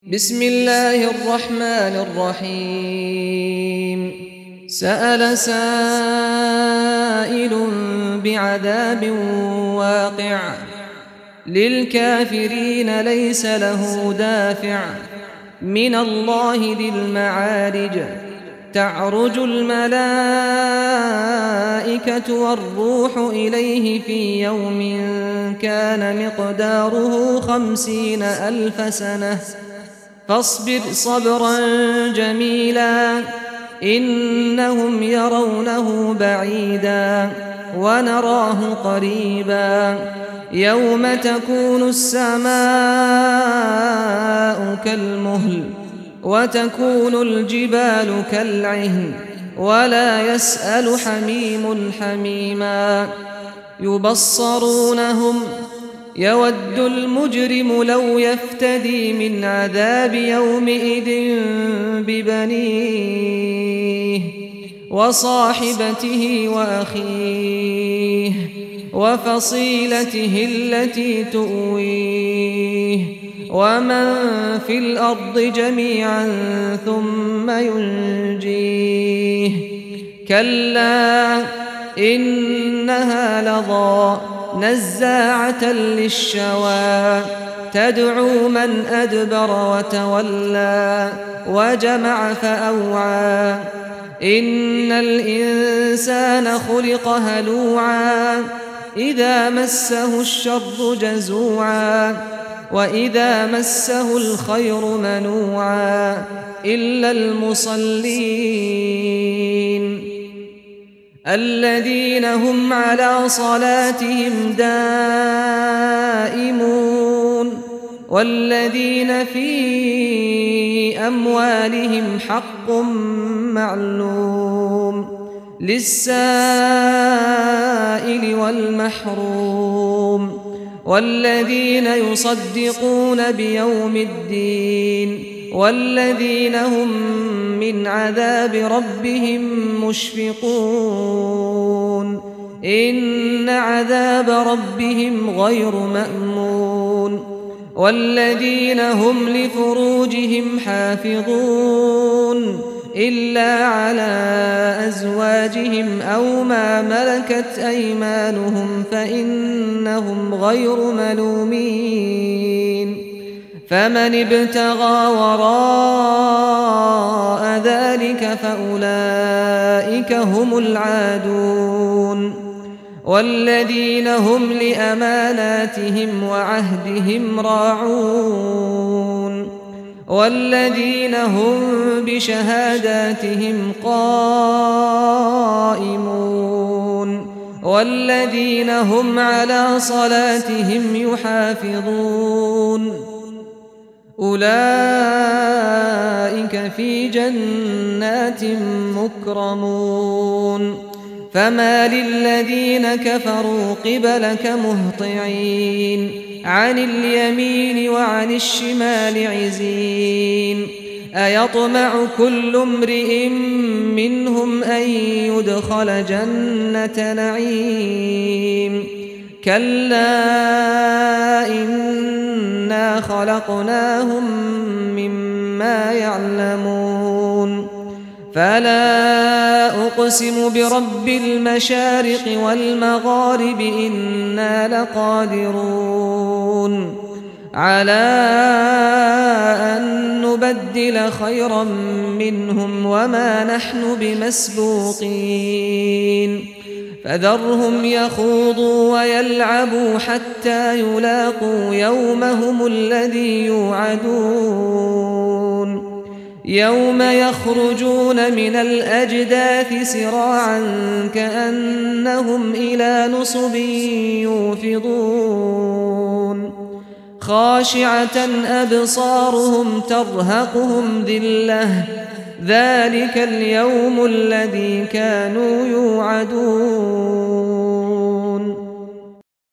بسم الله الرحمن الرحيم سأل سائل بعذاب واقع للكافرين ليس له دافع من الله ذي المعارج تعرج الملائكة والروح إليه في يوم كان مقداره 50,000 سنة فاصبر صبرا جميلا إنهم يرونه بعيدا ونراه قريبا يوم تكون السماء كالمهل وتكون الجبال كالعهن ولا يسأل حميم حميما يبصرونهم يود المجرم لو يفتدي من عذاب يومئذ ببنيه وصاحبته وأخيه وفصيلته التي تؤويه ومن في الأرض جميعا ثم ينجيه كلا إنها لظى نزاعة للشوى تدعو من أدبر وتولى وجمع فأوعى إن الإنسان خلق هلوعا إذا مسه الشر جزوعا وإذا مسه الخير منوعا إلا المصلين الذين هم على صلاتهم دائمون والذين في أموالهم حق معلوم للسائل والمحروم والذين يصدقون بيوم الدين والذين هم من عذاب ربهم مشفقون إن عذاب ربهم غير مأمون والذين هم لفروجهم حافظون إلا على أزواجهم أو ما ملكت أيمانهم فإنهم غير ملومين فمن ابتغى وراء ذلك فأولئك هم العادون والذين هم لأماناتهم وعهدهم راعون والذين هم بشهاداتهم قائمون والذين هم على صلاتهم يحافظون أولئك في جنات مكرمون فما للذين كفروا قبلك مهطعين عن اليمين وعن الشمال عزين أيطمع كل امرئ منهم أن يدخل جنة نعيم كلا إنا خلقناهم مما يعلمون فلا أقسم برب المشارق والمغارب إنا لقادرون على أن نبدل خيرا منهم وما نحن بمسبوقين فذرهم يخوضوا ويلعبوا حتى يلاقوا يومهم الذي يوعدون يوم يخرجون من الأجداث سراعا كأنهم إلى نصب يوفضون خاشعة أبصارهم ترهقهم ذلة ذلك اليوم الذي كانوا يوعدون